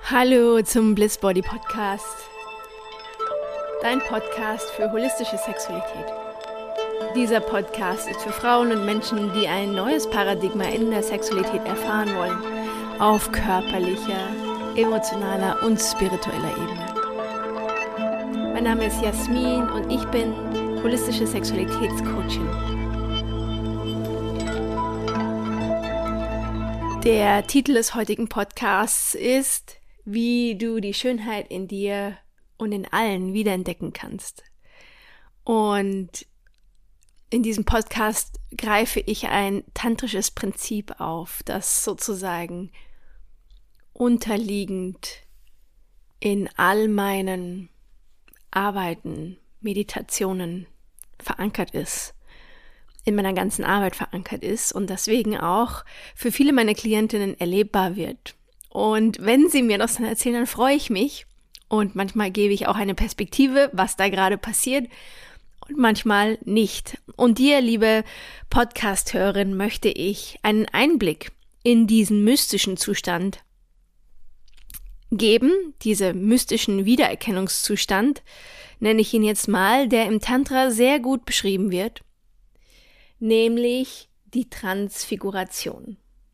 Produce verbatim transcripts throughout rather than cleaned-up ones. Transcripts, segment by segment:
Hallo zum Bliss Body Podcast, dein Podcast für holistische Sexualität. Dieser Podcast ist für Frauen und Menschen, die ein neues Paradigma in der Sexualität erfahren wollen, auf körperlicher, emotionaler und spiritueller Ebene. Mein Name ist Jasmin und ich bin holistische Sexualitätscoachin. Der Titel des heutigen Podcasts ist, wie du die Schönheit in dir und in allen wiederentdecken kannst. Und in diesem Podcast greife ich ein tantrisches Prinzip auf, das sozusagen unterliegend in all meinen Arbeiten, Meditationen verankert ist, in meiner ganzen Arbeit verankert ist und deswegen auch für viele meiner Klientinnen erlebbar wird. Und wenn sie mir das dann erzählen, dann freue ich mich und manchmal gebe ich auch eine Perspektive, was da gerade passiert und manchmal nicht. Und dir, liebe Podcast-Hörerin, möchte ich einen Einblick in diesen mystischen Zustand geben, diesen mystischen Wiedererkennungszustand, nenne ich ihn jetzt mal, der im Tantra sehr gut beschrieben wird, nämlich die Transfiguration.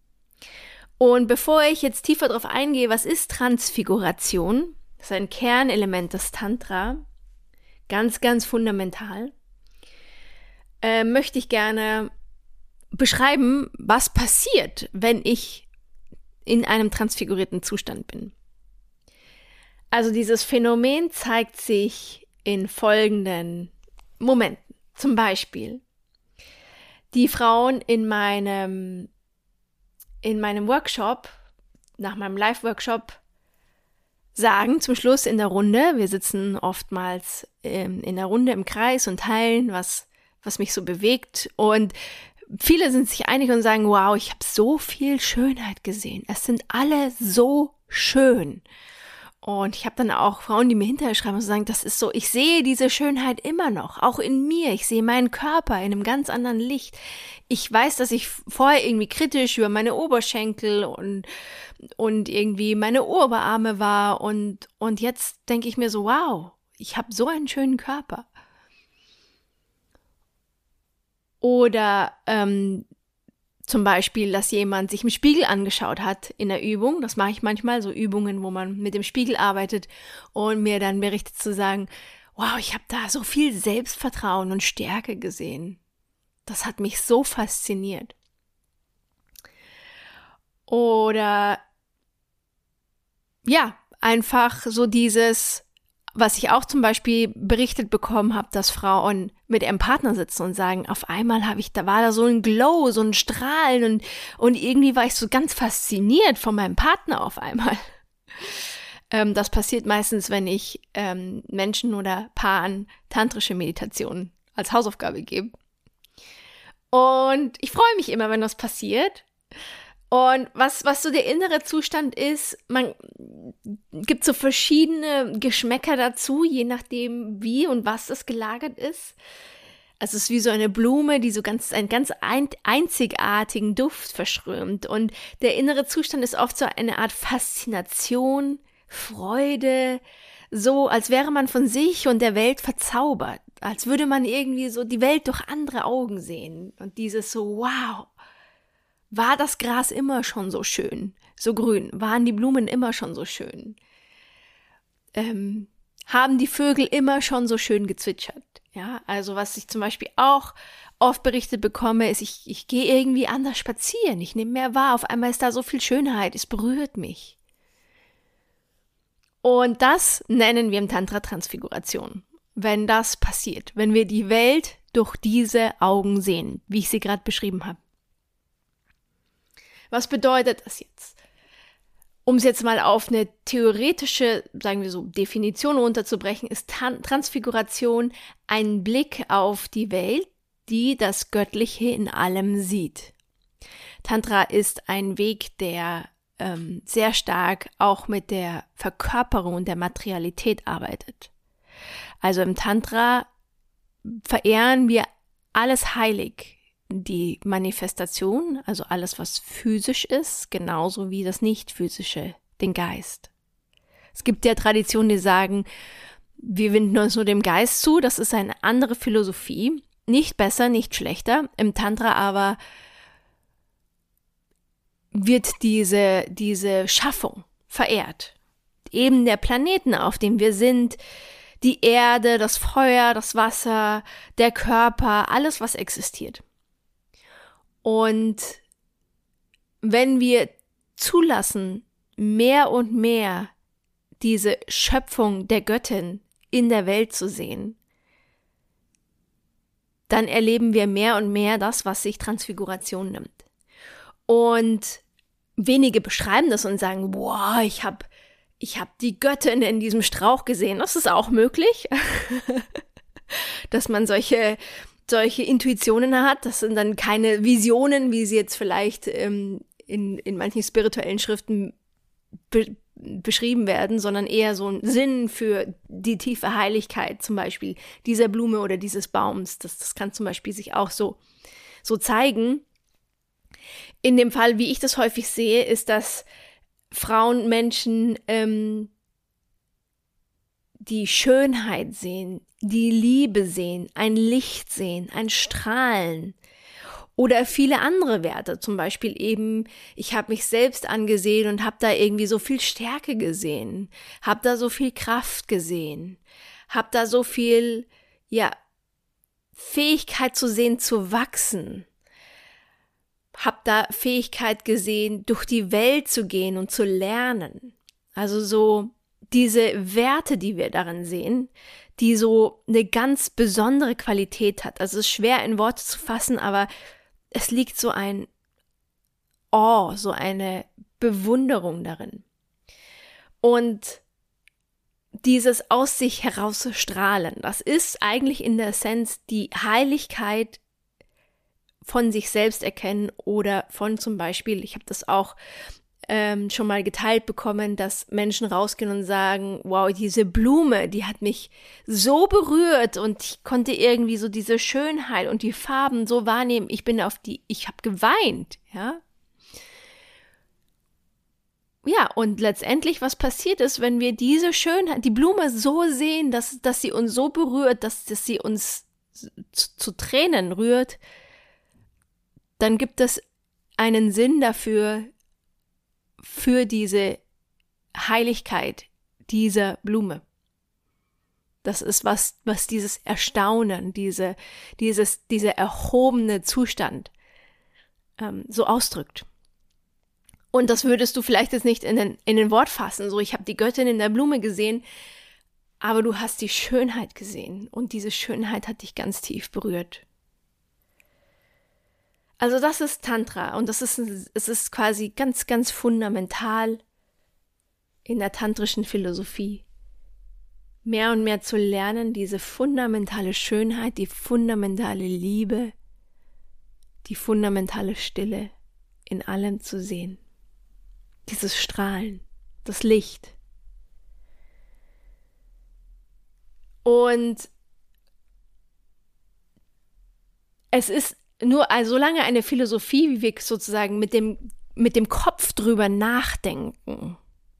Und bevor ich jetzt tiefer darauf eingehe, was ist Transfiguration? Das ist ein Kernelement des Tantra, ganz, ganz fundamental, äh, möchte ich gerne beschreiben, was passiert, wenn ich in einem transfigurierten Zustand bin. Also dieses Phänomen zeigt sich in folgenden Momenten. Zum Beispiel, die Frauen in meinem in meinem Workshop, nach meinem Live-Workshop, sagen zum Schluss in der Runde, wir sitzen oftmals ähm, in der Runde im Kreis und teilen, was, was mich so bewegt. Und viele sind sich einig und sagen, wow, ich habe so viel Schönheit gesehen. Es sind alle so schön. Und ich habe dann auch Frauen, die mir hinterher schreiben und sagen, das ist so, ich sehe diese Schönheit immer noch, auch in mir. Ich sehe meinen Körper in einem ganz anderen Licht. Ich weiß, dass ich vorher irgendwie kritisch über meine Oberschenkel und, und irgendwie meine Oberarme war. Und, und jetzt denke ich mir so, wow, ich habe so einen schönen Körper. Oder ähm, zum Beispiel, dass jemand sich im Spiegel angeschaut hat in der Übung. Das mache ich manchmal, so Übungen, wo man mit dem Spiegel arbeitet und mir dann berichtet zu sagen, wow, ich habe da so viel Selbstvertrauen und Stärke gesehen. Das hat mich so fasziniert. Oder ja, einfach so dieses, was ich auch zum Beispiel berichtet bekommen habe, dass Frauen mit ihrem Partner sitzen und sagen, auf einmal habe ich, da war da so ein Glow, so ein Strahlen und, und irgendwie war ich so ganz fasziniert von meinem Partner auf einmal. Ähm, das passiert meistens, wenn ich ähm, Menschen oder Paaren tantrische Meditationen als Hausaufgabe gebe. Und ich freue mich immer, wenn das passiert. Und was, was so der innere Zustand ist, man gibt so verschiedene Geschmäcker dazu, je nachdem wie und was das gelagert ist. Also es ist wie so eine Blume, die so ganz, einen ganz ein, einzigartigen Duft verströmt. Und der innere Zustand ist oft so eine Art Faszination, Freude, so als wäre man von sich und der Welt verzaubert. Als würde man irgendwie so die Welt durch andere Augen sehen. Und dieses so, wow. War das Gras immer schon so schön, so grün? Waren die Blumen immer schon so schön? Ähm, haben die Vögel immer schon so schön gezwitschert? Ja, also was ich zum Beispiel auch oft berichtet bekomme, ist, ich, ich gehe irgendwie anders spazieren, ich nehme mehr wahr, auf einmal ist da so viel Schönheit, es berührt mich. Und das nennen wir im Tantra Transfiguration, wenn das passiert, wenn wir die Welt durch diese Augen sehen, wie ich sie gerade beschrieben habe. Was bedeutet das jetzt? Um es jetzt mal auf eine theoretische, sagen wir so, Definition runterzubrechen, ist Tan- Transfiguration ein Blick auf die Welt, die das Göttliche in allem sieht. Tantra ist ein Weg, der ähm, sehr stark auch mit der Verkörperung der Materialität arbeitet. Also im Tantra verehren wir alles heilig. Die Manifestation, also alles, was physisch ist, genauso wie das Nicht-Physische, den Geist. Es gibt ja Traditionen, die sagen, wir wenden uns nur dem Geist zu. Das ist eine andere Philosophie. Nicht besser, nicht schlechter. Im Tantra aber wird diese, diese Schaffung verehrt. Eben der Planeten, auf dem wir sind, die Erde, das Feuer, das Wasser, der Körper, alles, was existiert. Und wenn wir zulassen, mehr und mehr diese Schöpfung der Göttin in der Welt zu sehen, dann erleben wir mehr und mehr das, was sich Transfiguration nimmt. Und wenige beschreiben das und sagen, boah, ich habe ich hab die Göttin in diesem Strauch gesehen. Das ist auch möglich, dass man solche, solche Intuitionen hat. Das sind dann keine Visionen, wie sie jetzt vielleicht ähm, in, in manchen spirituellen Schriften be- beschrieben werden, sondern eher so ein Sinn für die tiefe Heiligkeit, zum Beispiel dieser Blume oder dieses Baums. Das, das kann zum Beispiel sich auch so, so zeigen. In dem Fall, wie ich das häufig sehe, ist, dass Frauen, Menschen ähm, die Schönheit sehen, die Liebe sehen, ein Licht sehen, ein Strahlen oder viele andere Werte. Zum Beispiel eben, ich habe mich selbst angesehen und habe da irgendwie so viel Stärke gesehen, habe da so viel Kraft gesehen, habe da so viel, ja, Fähigkeit zu sehen, zu wachsen. Hab da Fähigkeit gesehen, durch die Welt zu gehen und zu lernen. Also so diese Werte, die wir darin sehen, die so eine ganz besondere Qualität hat. Also es ist schwer in Worte zu fassen, aber es liegt so ein Awe, so eine Bewunderung darin. Und dieses aus sich herausstrahlen, das ist eigentlich in der Essenz die Heiligkeit von sich selbst erkennen oder von zum Beispiel, ich habe das auch ähm, schon mal geteilt bekommen, dass Menschen rausgehen und sagen, wow, diese Blume, die hat mich so berührt und ich konnte irgendwie so diese Schönheit und die Farben so wahrnehmen, ich bin auf die, ich habe geweint, ja. Ja, und letztendlich, was passiert ist, wenn wir diese Schönheit, die Blume so sehen, dass, dass sie uns so berührt, dass, dass sie uns zu, zu Tränen rührt, dann gibt es einen Sinn dafür, für diese Heiligkeit dieser Blume. Das ist was, was dieses Erstaunen, diese, dieses, dieser erhobene Zustand ähm, so ausdrückt. Und das würdest du vielleicht jetzt nicht in den, in den Wort fassen, so ich habe die Göttin in der Blume gesehen, aber du hast die Schönheit gesehen und diese Schönheit hat dich ganz tief berührt. Also das ist Tantra und das ist, es ist quasi ganz, ganz fundamental in der tantrischen Philosophie. Mehr und mehr zu lernen, diese fundamentale Schönheit, die fundamentale Liebe, die fundamentale Stille in allem zu sehen. Dieses Strahlen, das Licht. Und es ist nur also solange eine Philosophie, wie wir sozusagen mit dem, mit dem Kopf drüber nachdenken.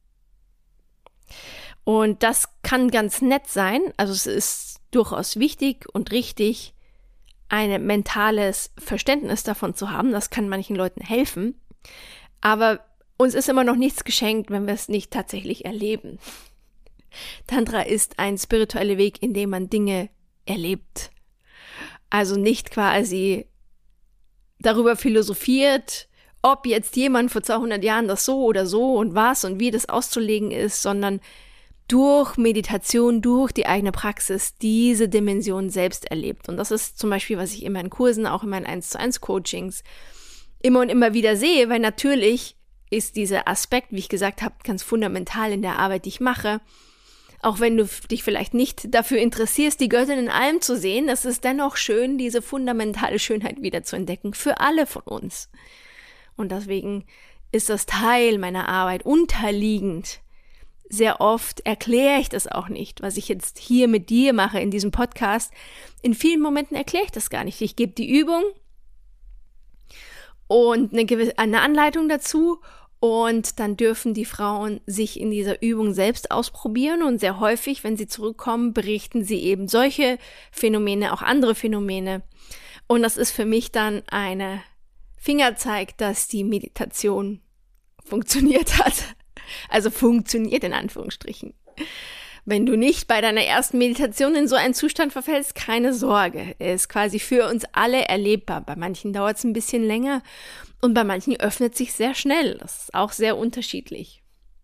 Und das kann ganz nett sein. Also es ist durchaus wichtig und richtig, ein mentales Verständnis davon zu haben. Das kann manchen Leuten helfen. Aber uns ist immer noch nichts geschenkt, wenn wir es nicht tatsächlich erleben. Tantra ist ein spiritueller Weg, in dem man Dinge erlebt. Also nicht quasi darüber philosophiert, ob jetzt jemand vor zweihundert Jahren das so oder so und was und wie das auszulegen ist, sondern durch Meditation, durch die eigene Praxis diese Dimension selbst erlebt. Und das ist zum Beispiel, was ich in meinen Kursen, auch in meinen eins zu eins Coachings immer und immer wieder sehe, weil natürlich ist dieser Aspekt, wie ich gesagt habe, ganz fundamental in der Arbeit, die ich mache. Auch wenn du dich vielleicht nicht dafür interessierst, die Göttin in allem zu sehen, es ist dennoch schön, diese fundamentale Schönheit wieder zu entdecken für alle von uns. Und deswegen ist das Teil meiner Arbeit unterliegend. Sehr oft erkläre ich das auch nicht, was ich jetzt hier mit dir mache in diesem Podcast. In vielen Momenten erkläre ich das gar nicht. Ich gebe die Übung und eine gewisse, eine Anleitung dazu Und dann dürfen die Frauen sich in dieser Übung selbst ausprobieren und sehr häufig, wenn sie zurückkommen, berichten sie eben solche Phänomene, auch andere Phänomene. Und das ist für mich dann eine Fingerzeig, dass die Meditation funktioniert hat. Also funktioniert in Anführungsstrichen. Wenn du nicht bei deiner ersten Meditation in so einen Zustand verfällst, keine Sorge. Er ist quasi für uns alle erlebbar. Bei manchen dauert es ein bisschen länger und bei manchen öffnet sich sehr schnell. Das ist auch sehr unterschiedlich.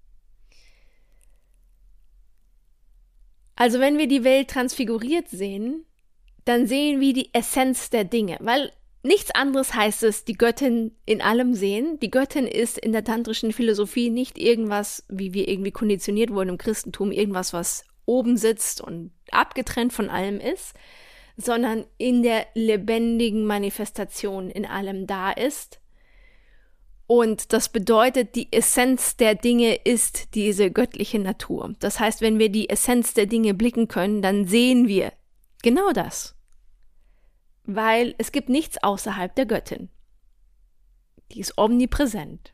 Also wenn wir die Welt transfiguriert sehen, dann sehen wir die Essenz der Dinge, weil nichts anderes heißt es, die Göttin in allem sehen. Die Göttin ist in der tantrischen Philosophie nicht irgendwas, wie wir irgendwie konditioniert wurden im Christentum, irgendwas, was oben sitzt und abgetrennt von allem ist, sondern in der lebendigen Manifestation in allem da ist. Und das bedeutet, die Essenz der Dinge ist diese göttliche Natur. Das heißt, wenn wir die Essenz der Dinge blicken können, dann sehen wir genau das. Weil es gibt nichts außerhalb der Göttin. Die ist omnipräsent.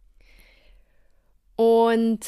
Und,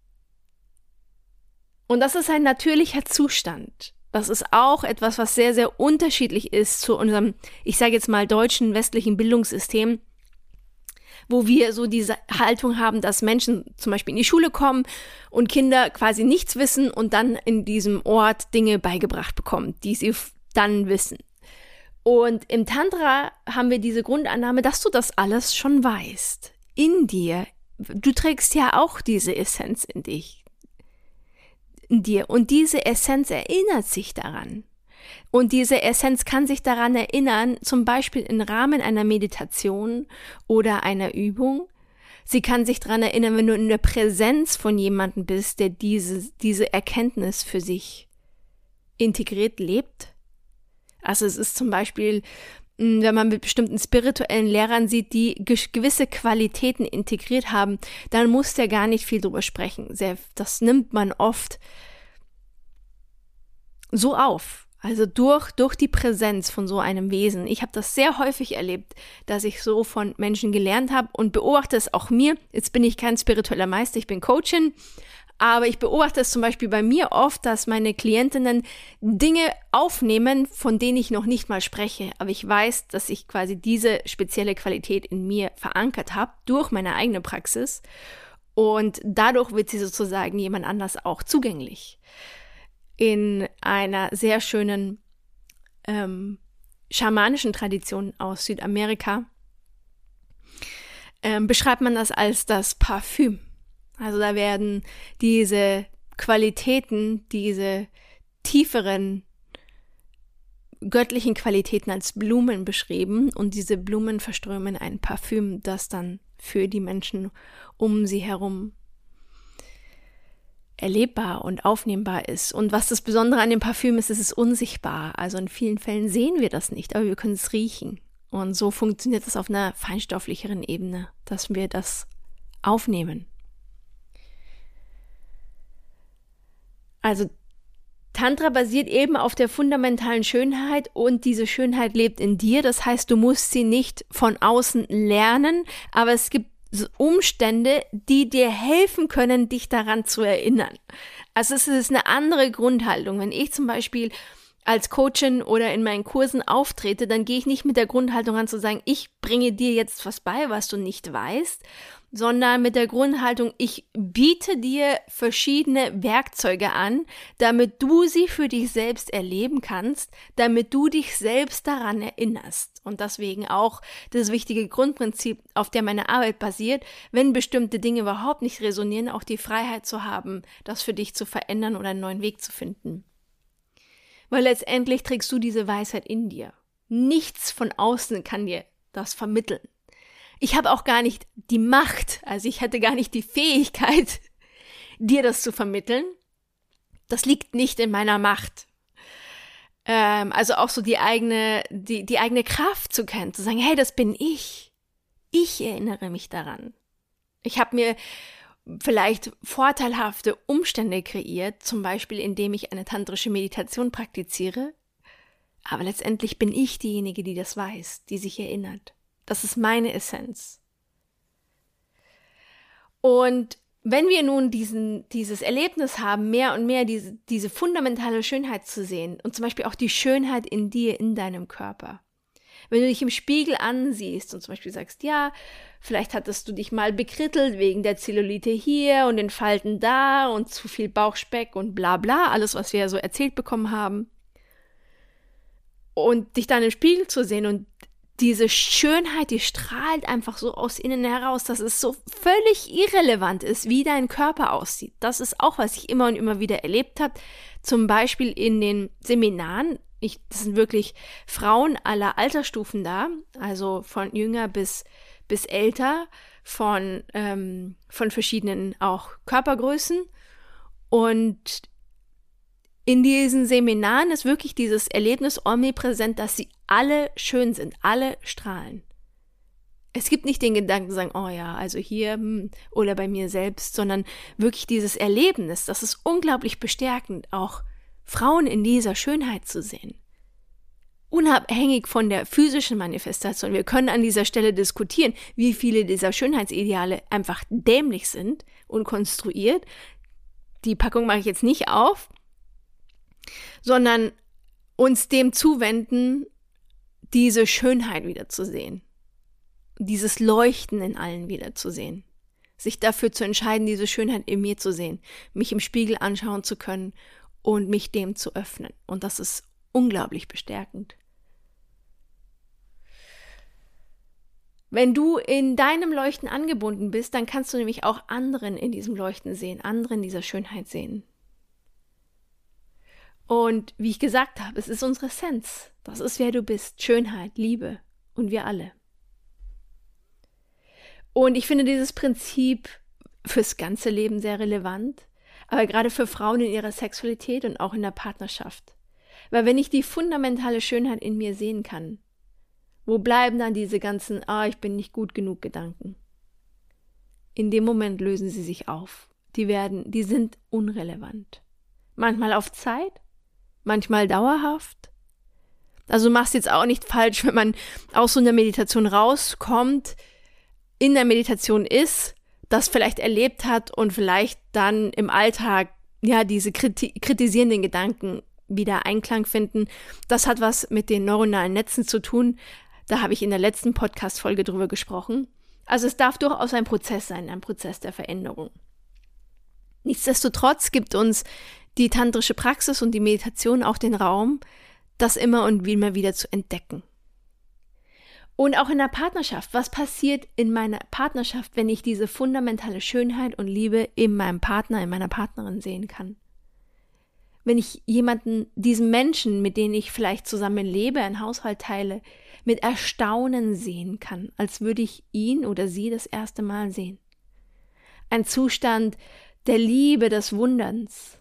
und das ist ein natürlicher Zustand. Das ist auch etwas, was sehr, sehr unterschiedlich ist zu unserem, ich sage jetzt mal, deutschen westlichen Bildungssystem, wo wir so diese Haltung haben, dass Menschen zum Beispiel in die Schule kommen und Kinder quasi nichts wissen und dann in diesem Ort Dinge beigebracht bekommen, die sie dann wissen. Und im Tantra haben wir diese Grundannahme, dass du das alles schon weißt. In dir. Du trägst ja auch diese Essenz in dich. In dir. Und diese Essenz erinnert sich daran. Und diese Essenz kann sich daran erinnern, zum Beispiel im Rahmen einer Meditation oder einer Übung. Sie kann sich daran erinnern, wenn du in der Präsenz von jemandem bist, der diese, diese Erkenntnis für sich integriert lebt. Also es ist zum Beispiel, wenn man mit bestimmten spirituellen Lehrern sieht, die gewisse Qualitäten integriert haben, dann muss der gar nicht viel drüber sprechen. Das nimmt man oft so auf. Also durch, durch die Präsenz von so einem Wesen. Ich habe das sehr häufig erlebt, dass ich so von Menschen gelernt habe und beobachte es auch mir. Jetzt bin ich kein spiritueller Meister, ich bin Coachin, aber ich beobachte es zum Beispiel bei mir oft, dass meine Klientinnen Dinge aufnehmen, von denen ich noch nicht mal spreche. Aber ich weiß, dass ich quasi diese spezielle Qualität in mir verankert habe durch meine eigene Praxis. Und dadurch wird sie sozusagen jemand anders auch zugänglich. In einer sehr schönen ähm, schamanischen Tradition aus Südamerika ähm, beschreibt man das als das Parfüm. Also da werden diese Qualitäten, diese tieferen göttlichen Qualitäten als Blumen beschrieben und diese Blumen verströmen ein Parfüm, das dann für die Menschen um sie herum erlebbar und aufnehmbar ist. Und was das Besondere an dem Parfüm ist, ist es ist unsichtbar. Also in vielen Fällen sehen wir das nicht, aber wir können es riechen. Und so funktioniert es auf einer feinstofflicheren Ebene, dass wir das aufnehmen. Also Tantra basiert eben auf der fundamentalen Schönheit und diese Schönheit lebt in dir. Das heißt, du musst sie nicht von außen lernen, aber es gibt Umstände, die dir helfen können, dich daran zu erinnern. Also es ist eine andere Grundhaltung. Wenn ich zum Beispiel als Coachin oder in meinen Kursen auftrete, dann gehe ich nicht mit der Grundhaltung an zu sagen, ich bringe dir jetzt was bei, was du nicht weißt, sondern mit der Grundhaltung, ich biete dir verschiedene Werkzeuge an, damit du sie für dich selbst erleben kannst, damit du dich selbst daran erinnerst. Und deswegen auch das wichtige Grundprinzip, auf der meine Arbeit basiert, wenn bestimmte Dinge überhaupt nicht resonieren, auch die Freiheit zu haben, das für dich zu verändern oder einen neuen Weg zu finden. Weil letztendlich trägst du diese Weisheit in dir. Nichts von außen kann dir das vermitteln. Ich habe auch gar nicht die Macht, also ich hatte gar nicht die Fähigkeit, dir das zu vermitteln. Das liegt nicht in meiner Macht. Ähm, also auch so die eigene, die, die eigene Kraft zu kennen, zu sagen, hey, das bin ich. Ich erinnere mich daran. Ich habe mir vielleicht vorteilhafte Umstände kreiert, zum Beispiel indem ich eine tantrische Meditation praktiziere, aber letztendlich bin ich diejenige, die das weiß, die sich erinnert. Das ist meine Essenz. Und wenn wir nun diesen, dieses Erlebnis haben, mehr und mehr diese, diese fundamentale Schönheit zu sehen und zum Beispiel auch die Schönheit in dir, in deinem Körper. Wenn du dich im Spiegel ansiehst und zum Beispiel sagst, ja, vielleicht hattest du dich mal bekrittelt wegen der Zellulite hier und den Falten da und zu viel Bauchspeck und bla bla, alles, was wir ja so erzählt bekommen haben. Und dich dann im Spiegel zu sehen und diese Schönheit, die strahlt einfach so aus innen heraus, dass es so völlig irrelevant ist, wie dein Körper aussieht. Das ist auch, was ich immer und immer wieder erlebt habe. Zum Beispiel in den Seminaren. Ich, das sind wirklich Frauen aller Altersstufen da, also von jünger bis, bis älter, von, ähm, von verschiedenen auch Körpergrößen. Und in diesen Seminaren ist wirklich dieses Erlebnis omnipräsent, dass sie alle schön sind, alle strahlen. Es gibt nicht den Gedanken zu sagen, oh ja, also hier hm, oder bei mir selbst, sondern wirklich dieses Erlebnis, das ist unglaublich bestärkend, auch Frauen in dieser Schönheit zu sehen. Unabhängig von der physischen Manifestation. Wir können an dieser Stelle diskutieren, wie viele dieser Schönheitsideale einfach dämlich sind und konstruiert. Die Packung mache ich jetzt nicht auf, sondern uns dem zuwenden, diese Schönheit wiederzusehen. Dieses Leuchten in allen wiederzusehen. Sich dafür zu entscheiden, diese Schönheit in mir zu sehen, mich im Spiegel anschauen zu können und mich dem zu öffnen. Und das ist unglaublich bestärkend. Wenn du in deinem Leuchten angebunden bist, dann kannst du nämlich auch anderen in diesem Leuchten sehen, anderen in dieser Schönheit sehen. Und wie ich gesagt habe, es ist unsere Essenz. Das ist, wer du bist. Schönheit, Liebe und wir alle. Und ich finde dieses Prinzip fürs ganze Leben sehr relevant, aber gerade für Frauen in ihrer Sexualität und auch in der Partnerschaft. Weil wenn ich die fundamentale Schönheit in mir sehen kann, wo bleiben dann diese ganzen, ah, ich bin nicht gut genug Gedanken? In dem Moment lösen sie sich auf. Die werden, die sind unrelevant. Manchmal auf Zeit, manchmal dauerhaft. Also du machst jetzt auch nicht falsch, wenn man aus so einer Meditation rauskommt, in der Meditation ist, das vielleicht erlebt hat und vielleicht dann im Alltag ja diese kriti- kritisierenden Gedanken wieder Einklang finden. Das hat was mit den neuronalen Netzen zu tun. Da habe ich in der letzten Podcast-Folge drüber gesprochen. Also es darf durchaus ein Prozess sein, ein Prozess der Veränderung. Nichtsdestotrotz gibt uns die tantrische Praxis und die Meditation auch den Raum, das immer und immer wieder zu entdecken. Und auch in der Partnerschaft. Was passiert in meiner Partnerschaft, wenn ich diese fundamentale Schönheit und Liebe in meinem Partner, in meiner Partnerin sehen kann? Wenn ich jemanden, diesen Menschen, mit denen ich vielleicht zusammen lebe, einen Haushalt teile, mit Erstaunen sehen kann, als würde ich ihn oder sie das erste Mal sehen. Ein Zustand der Liebe, des Wunderns.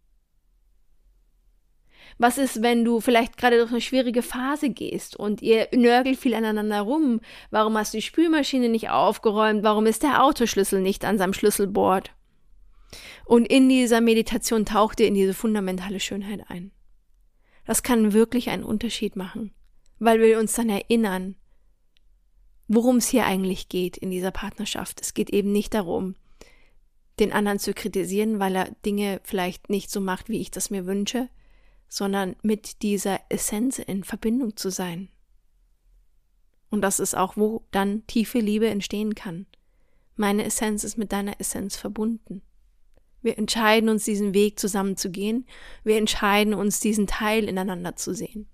Was ist, wenn du vielleicht gerade durch eine schwierige Phase gehst und ihr nörgelt viel aneinander rum? Warum hast du die Spülmaschine nicht aufgeräumt? Warum ist der Autoschlüssel nicht an seinem Schlüsselbord? Und in dieser Meditation taucht ihr in diese fundamentale Schönheit ein. Das kann wirklich einen Unterschied machen, weil wir uns dann erinnern, worum es hier eigentlich geht in dieser Partnerschaft. Es geht eben nicht darum, den anderen zu kritisieren, weil er Dinge vielleicht nicht so macht, wie ich das mir wünsche, sondern mit dieser Essenz in Verbindung zu sein. Und das ist auch, wo dann tiefe Liebe entstehen kann. Meine Essenz ist mit deiner Essenz verbunden. Wir entscheiden uns, diesen Weg zusammen zu gehen. Wir entscheiden uns, diesen Teil ineinander zu sehen.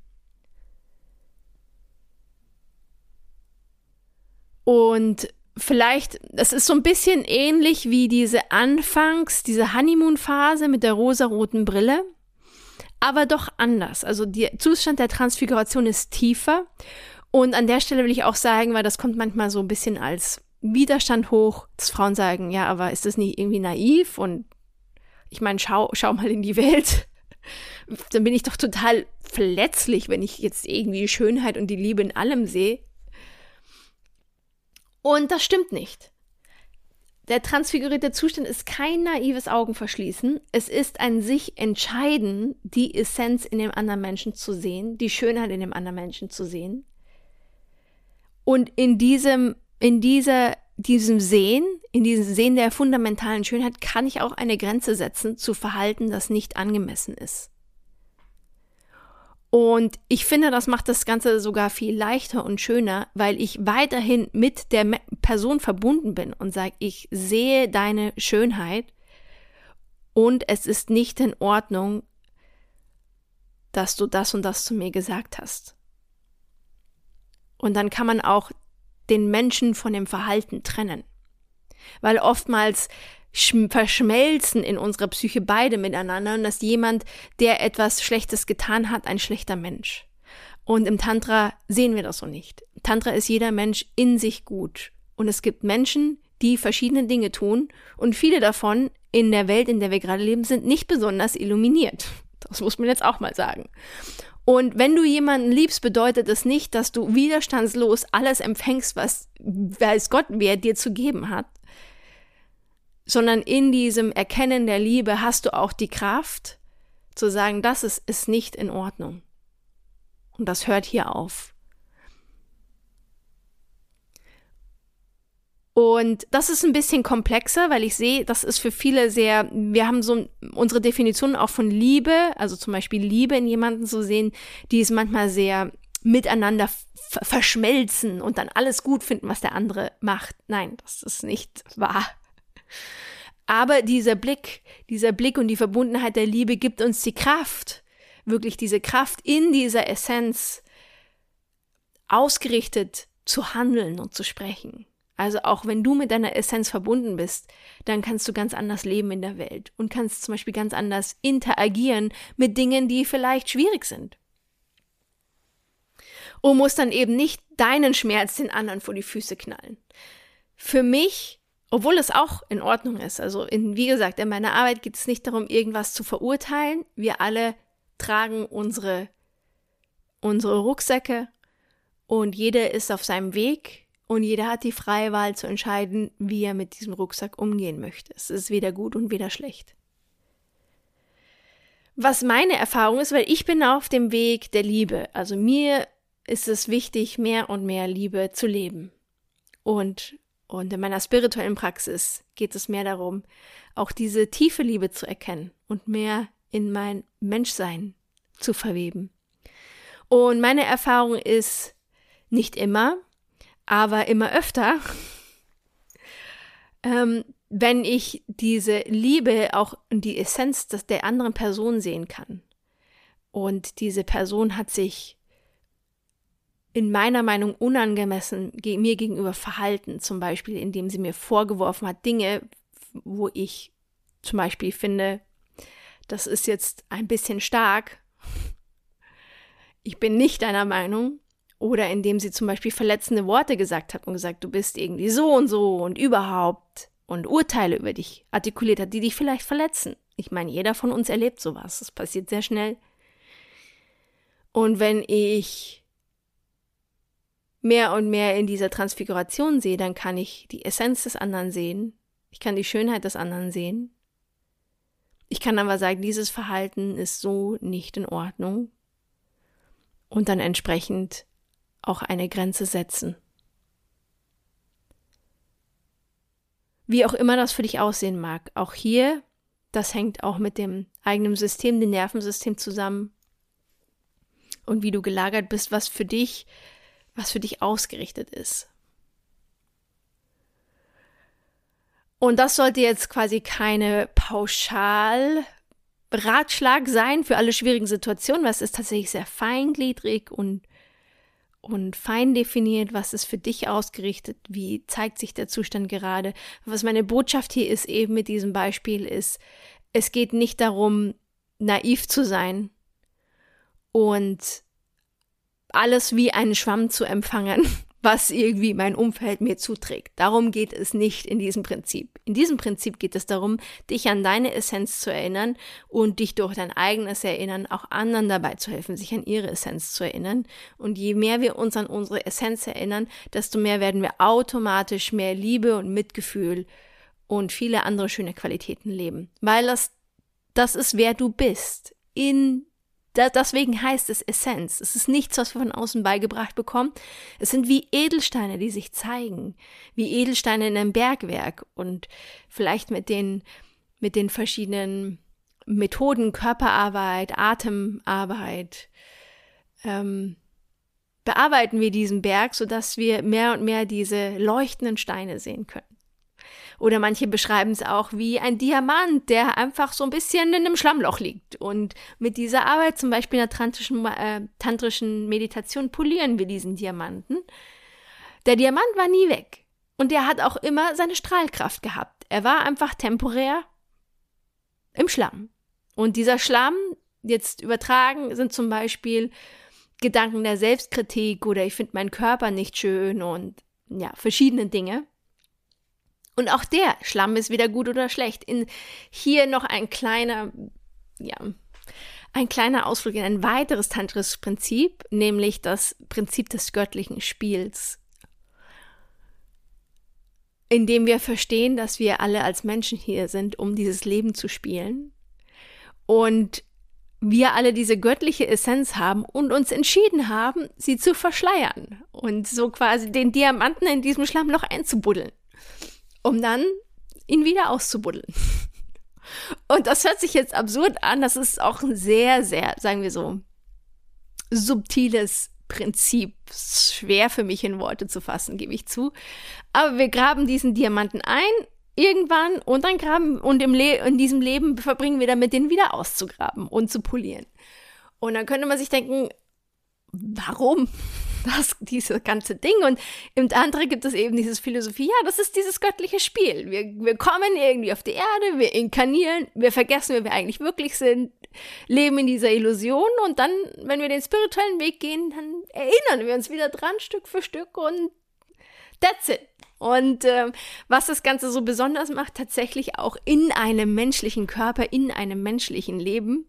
Und vielleicht, das ist so ein bisschen ähnlich wie diese Anfangs, diese Honeymoon-Phase mit der rosaroten Brille, aber doch anders. Also der Zustand der Transfiguration ist tiefer. Und an der Stelle will ich auch sagen, weil das kommt manchmal so ein bisschen als Widerstand hoch, dass Frauen sagen, ja, aber ist das nicht irgendwie naiv? Und ich meine, schau, schau mal in die Welt. Dann bin ich doch total verletzlich, wenn ich jetzt irgendwie die Schönheit und die Liebe in allem sehe. Und das stimmt nicht. Der transfigurierte Zustand ist kein naives Augenverschließen. Es ist ein sich entscheiden, die Essenz in dem anderen Menschen zu sehen, die Schönheit in dem anderen Menschen zu sehen. Und in diesem, in dieser diesem Sehen, in diesem Sehen der fundamentalen Schönheit, kann ich auch eine Grenze setzen zu Verhalten, das nicht angemessen ist. Und ich finde, das macht das Ganze sogar viel leichter und schöner, weil ich weiterhin mit der Person verbunden bin und sage, ich sehe deine Schönheit und es ist nicht in Ordnung, dass du das und das zu mir gesagt hast. Und dann kann man auch den Menschen von dem Verhalten trennen. Weil oftmals verschmelzen in unserer Psyche beide miteinander und dass jemand, der etwas Schlechtes getan hat, ein schlechter Mensch. Und im Tantra sehen wir das so nicht. Tantra ist jeder Mensch in sich gut. Und es gibt Menschen, die verschiedene Dinge tun und viele davon in der Welt, in der wir gerade leben, sind nicht besonders illuminiert. Das muss man jetzt auch mal sagen. Und wenn du jemanden liebst, bedeutet es nicht, dass du widerstandslos alles empfängst, was weiß Gott, wer dir zu geben hat, sondern in diesem Erkennen der Liebe hast du auch die Kraft zu sagen, das ist, ist nicht in Ordnung. Und das hört hier auf. Und das ist ein bisschen komplexer, weil ich sehe, das ist für viele sehr, wir haben so unsere Definition auch von Liebe, also zum Beispiel Liebe in jemanden zu sehen, die ist manchmal sehr miteinander f- verschmelzen und dann alles gut finden, was der andere macht. Nein, das ist nicht wahr. Aber dieser Blick, dieser Blick und die Verbundenheit der Liebe gibt uns die Kraft, wirklich diese Kraft in dieser Essenz ausgerichtet zu handeln und zu sprechen. Also auch wenn du mit deiner Essenz verbunden bist, dann kannst du ganz anders leben in der Welt und kannst zum Beispiel ganz anders interagieren mit Dingen, die vielleicht schwierig sind. Und musst dann eben nicht deinen Schmerz den anderen vor die Füße knallen. Für mich, obwohl es auch in Ordnung ist, also in, wie gesagt, in meiner Arbeit geht es nicht darum, irgendwas zu verurteilen. Wir alle tragen unsere, unsere Rucksäcke und jeder ist auf seinem Weg und jeder hat die freie Wahl zu entscheiden, wie er mit diesem Rucksack umgehen möchte. Es ist weder gut und weder schlecht. Was meine Erfahrung ist, weil ich bin auf dem Weg der Liebe. Also mir ist es wichtig, mehr und mehr Liebe zu leben. Und Und in meiner spirituellen Praxis geht es mehr darum, auch diese tiefe Liebe zu erkennen und mehr in mein Menschsein zu verweben. Und meine Erfahrung ist nicht immer, aber immer öfter, ähm, wenn ich diese Liebe auch in die Essenz der anderen Person sehen kann. Und diese Person hat sich in meiner Meinung unangemessen mir gegenüber verhalten, zum Beispiel indem sie mir vorgeworfen hat, Dinge, wo ich zum Beispiel finde, das ist jetzt ein bisschen stark, ich bin nicht deiner Meinung, oder indem sie zum Beispiel verletzende Worte gesagt hat und gesagt, du bist irgendwie so und so und überhaupt und Urteile über dich artikuliert hat, die dich vielleicht verletzen. Ich meine, jeder von uns erlebt sowas, das passiert sehr schnell. Und wenn ich mehr und mehr in dieser Transfiguration sehe, dann kann ich die Essenz des anderen sehen. Ich kann die Schönheit des anderen sehen. Ich kann aber sagen, dieses Verhalten ist so nicht in Ordnung. Und dann entsprechend auch eine Grenze setzen. Wie auch immer das für dich aussehen mag. Auch hier, das hängt auch mit dem eigenen System, dem Nervensystem zusammen. Und wie du gelagert bist, was für dich was für dich ausgerichtet ist. Und das sollte jetzt quasi keine Pauschal-Ratschlag sein für alle schwierigen Situationen, was ist tatsächlich sehr feingliedrig und, und fein definiert, was ist für dich ausgerichtet, wie zeigt sich der Zustand gerade. Was meine Botschaft hier ist eben mit diesem Beispiel ist, es geht nicht darum, naiv zu sein und alles wie einen Schwamm zu empfangen, was irgendwie mein Umfeld mir zuträgt. Darum geht es nicht in diesem Prinzip. In diesem Prinzip geht es darum, dich an deine Essenz zu erinnern und dich durch dein eigenes Erinnern auch anderen dabei zu helfen, sich an ihre Essenz zu erinnern. Und je mehr wir uns an unsere Essenz erinnern, desto mehr werden wir automatisch mehr Liebe und Mitgefühl und viele andere schöne Qualitäten leben. Weil das, das ist, wer du bist. In da, deswegen heißt es Essenz. Es ist nichts, was wir von außen beigebracht bekommen. Es sind wie Edelsteine, die sich zeigen, wie Edelsteine in einem Bergwerk und vielleicht mit den, mit den verschiedenen Methoden, Körperarbeit, Atemarbeit, ähm, bearbeiten wir diesen Berg, sodass wir mehr und mehr diese leuchtenden Steine sehen können. Oder manche beschreiben es auch wie ein Diamant, der einfach so ein bisschen in einem Schlammloch liegt. Und mit dieser Arbeit, zum Beispiel in der tantrischen, äh, tantrischen Meditation, polieren wir diesen Diamanten. Der Diamant war nie weg. Und der hat auch immer seine Strahlkraft gehabt. Er war einfach temporär im Schlamm. Und dieser Schlamm, jetzt übertragen, sind zum Beispiel Gedanken der Selbstkritik oder ich finde meinen Körper nicht schön und ja, verschiedene Dinge. Und auch der Schlamm ist weder gut oder schlecht. In, hier noch ein kleiner, ja, ein kleiner Ausflug in ein weiteres tantrisches Prinzip, nämlich das Prinzip des göttlichen Spiels, in dem wir verstehen, dass wir alle als Menschen hier sind, um dieses Leben zu spielen. Und wir alle diese göttliche Essenz haben und uns entschieden haben, sie zu verschleiern und so quasi den Diamanten in diesem Schlammloch einzubuddeln, um dann ihn wieder auszubuddeln. Und das hört sich jetzt absurd an, das ist auch ein sehr, sehr, sagen wir so, subtiles Prinzip. Schwer für mich in Worte zu fassen, gebe ich zu. Aber wir graben diesen Diamanten ein, irgendwann, und dann graben, und im Le- in diesem Leben verbringen wir damit, den wieder auszugraben und zu polieren. Und dann könnte man sich denken, warum das, dieses ganze Ding? Und im anderen gibt es eben dieses Philosophie, ja, das ist dieses göttliche Spiel. Wir, wir kommen irgendwie auf die Erde, wir inkarnieren, wir vergessen, wer wir eigentlich wirklich sind, leben in dieser Illusion und dann, wenn wir den spirituellen Weg gehen, dann erinnern wir uns wieder dran, Stück für Stück, und that's it. Und äh, was das Ganze so besonders macht, tatsächlich auch in einem menschlichen Körper, in einem menschlichen Leben,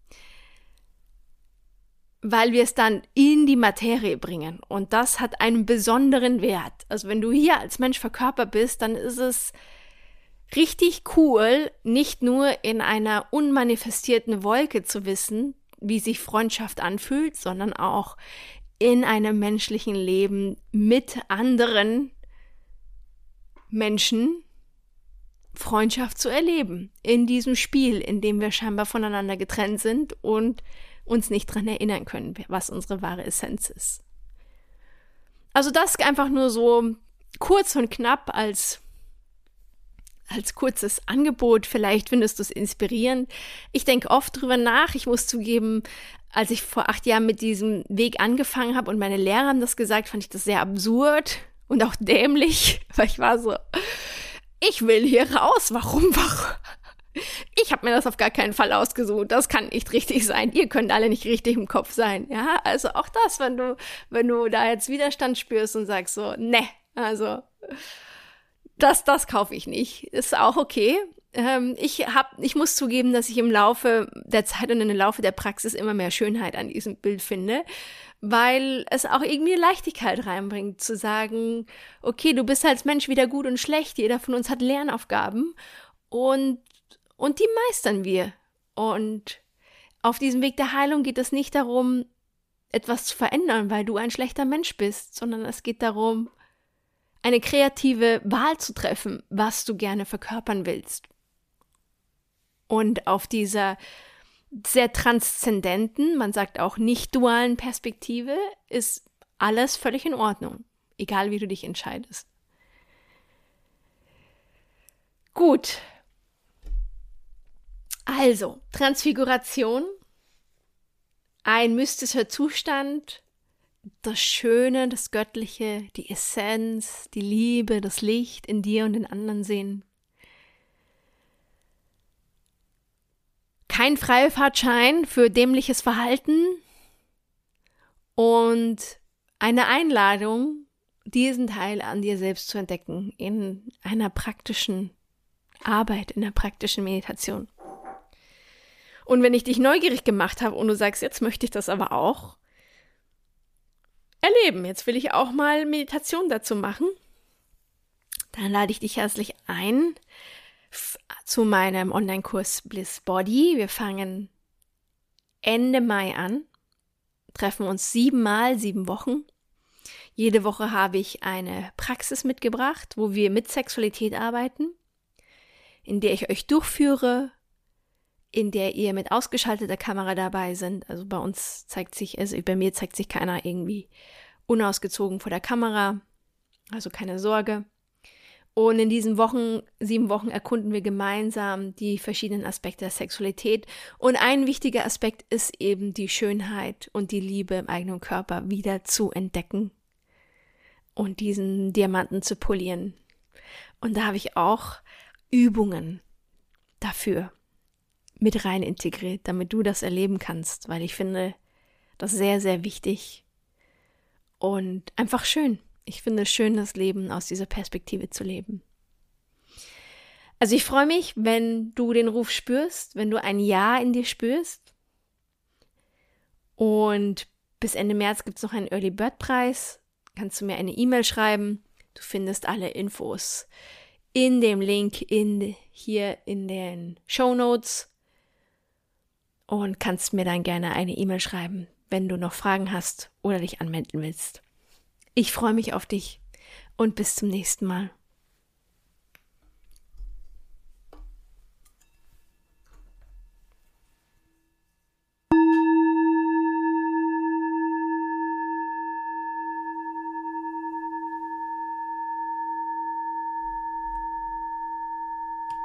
weil wir es dann in die Materie bringen. Und das hat einen besonderen Wert. Also wenn du hier als Mensch verkörpert bist, dann ist es richtig cool, nicht nur in einer unmanifestierten Wolke zu wissen, wie sich Freundschaft anfühlt, sondern auch in einem menschlichen Leben mit anderen Menschen Freundschaft zu erleben. In diesem Spiel, in dem wir scheinbar voneinander getrennt sind und uns nicht daran erinnern können, was unsere wahre Essenz ist. Also das einfach nur so kurz und knapp als, als kurzes Angebot. Vielleicht findest du es inspirierend. Ich denke oft drüber nach. Ich muss zugeben, als ich vor acht Jahren mit diesem Weg angefangen habe und meine Lehrer haben das gesagt, fand ich das sehr absurd und auch dämlich, weil ich war so, ich will hier raus. Warum? Warum? Ich habe mir das auf gar keinen Fall ausgesucht. Das kann nicht richtig sein. Ihr könnt alle nicht richtig im Kopf sein. Ja, also auch das, wenn du, wenn du da jetzt Widerstand spürst und sagst so, ne, also das, das kaufe ich nicht. Ist auch okay. Ähm, ich hab, ich muss zugeben, dass ich im Laufe der Zeit und im Laufe der Praxis immer mehr Schönheit an diesem Bild finde, weil es auch irgendwie Leichtigkeit reinbringt, zu sagen, okay, du bist als Mensch weder gut und schlecht. Jeder von uns hat Lernaufgaben und Und die meistern wir. Und auf diesem Weg der Heilung geht es nicht darum, etwas zu verändern, weil du ein schlechter Mensch bist, sondern es geht darum, eine kreative Wahl zu treffen, was du gerne verkörpern willst. Und auf dieser sehr transzendenten, man sagt auch nicht dualen Perspektive, ist alles völlig in Ordnung, egal wie du dich entscheidest. Gut. Also, Transfiguration, ein mystischer Zustand, das Schöne, das Göttliche, die Essenz, die Liebe, das Licht in dir und in anderen sehen. Kein Freifahrtschein für dämliches Verhalten und eine Einladung, diesen Teil an dir selbst zu entdecken in einer praktischen Arbeit, in einer praktischen Meditation. Und wenn ich dich neugierig gemacht habe und du sagst, jetzt möchte ich das aber auch erleben, jetzt will ich auch mal Meditation dazu machen, dann lade ich dich herzlich ein f- zu meinem Online-Kurs Bliss Body. Wir fangen Ende Mai an, treffen uns siebenmal, sieben Wochen. Jede Woche habe ich eine Praxis mitgebracht, wo wir mit Sexualität arbeiten, in der ich euch durchführe, in der ihr mit ausgeschalteter Kamera dabei seid. Also bei uns zeigt sich, also bei mir zeigt sich keiner irgendwie unausgezogen vor der Kamera, also keine Sorge. Und in diesen Wochen, sieben Wochen erkunden wir gemeinsam die verschiedenen Aspekte der Sexualität. Und ein wichtiger Aspekt ist eben die Schönheit und die Liebe im eigenen Körper wieder zu entdecken und diesen Diamanten zu polieren. Und da habe ich auch Übungen dafür mit rein integriert, damit du das erleben kannst, weil ich finde das sehr, sehr wichtig und einfach schön. Ich finde es schön, das Leben aus dieser Perspektive zu leben. Also ich freue mich, wenn du den Ruf spürst, wenn du ein Ja in dir spürst. Und bis Ende März gibt es noch einen Early Bird Preis. Kannst du mir eine E-Mail schreiben. Du findest alle Infos in dem Link in, hier in den Shownotes. Und kannst mir dann gerne eine E-Mail schreiben, wenn du noch Fragen hast oder dich anmelden willst. Ich freue mich auf dich und bis zum nächsten Mal.